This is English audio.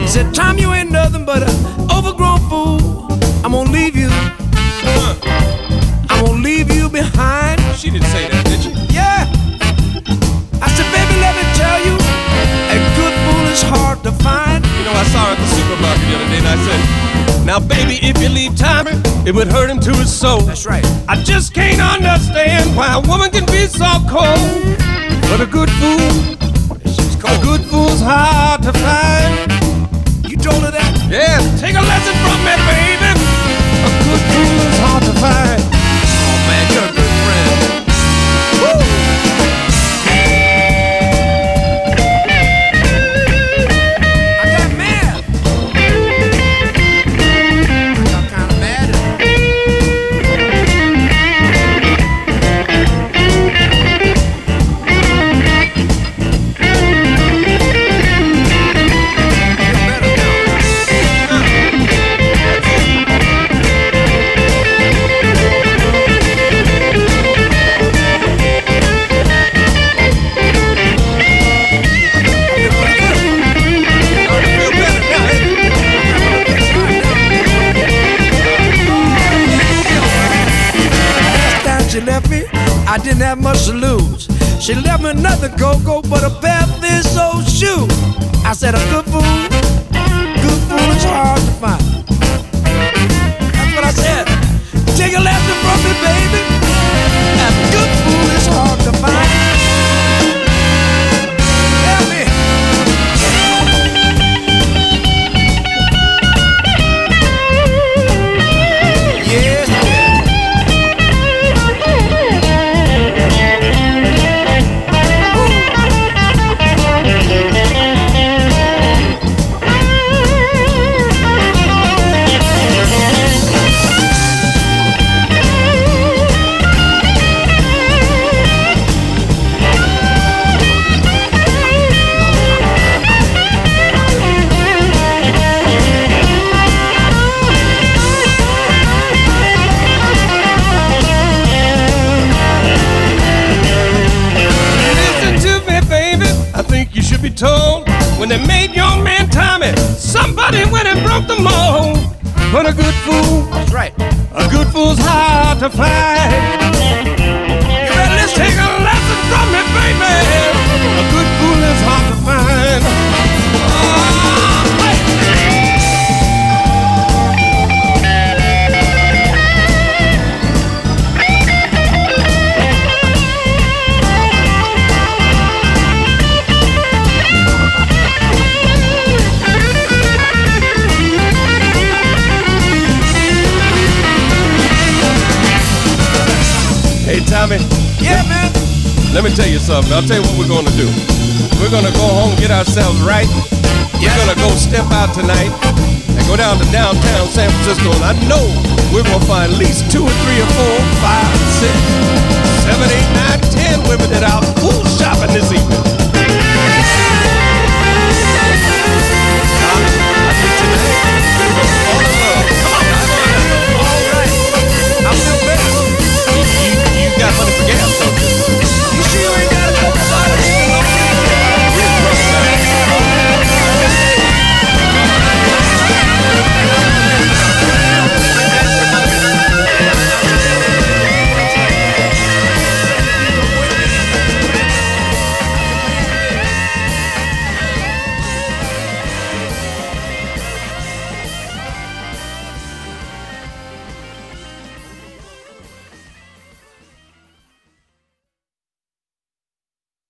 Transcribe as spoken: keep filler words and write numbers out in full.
He said, Tom, you ain't nothing but an overgrown fool. I'm gonna leave you. Huh. I'm gonna leave you behind. She didn't say that, did she? Yeah. I said, baby, let me tell you, a good fool is hard to find. You know, I saw her at the supermarket the other day and I said, now, baby, if you leave Tommy, it would hurt him to his soul. That's right. I just can't understand why a woman can be so cold. But a good fool, She's cold. a good fool's hard to find. You told her that? Yeah, take a lesson from me, baby. A good fool is hard to find. Oh, man, you're a good friend. Woo! I got mad. I got kind of mad. She left me, I didn't have much to lose. She left me nothing, Coco, but a pair of thin soled shoes. I said, a good fool, good fool is hard to find. That's what I said. Take a lesson from me, baby. A good fool is hard to find. Help me. Yes, yes. Be told when they made young man Tommy, somebody went and broke the mold. But a good fool, That's right. a good fool's hard to find. You better let's take a lesson from me, baby. A good fool is hard to find. Oh, wait. Hey, Tommy. Yeah, man. Let me tell you something. I'll tell you what we're going to do. We're going to go home, get ourselves right. Yeah. We're going to go step out tonight and go down to downtown San Francisco. And I know we're going to find at least two or three or four, five, six, seven, eight, nine, ten women that are out fool shopping this evening.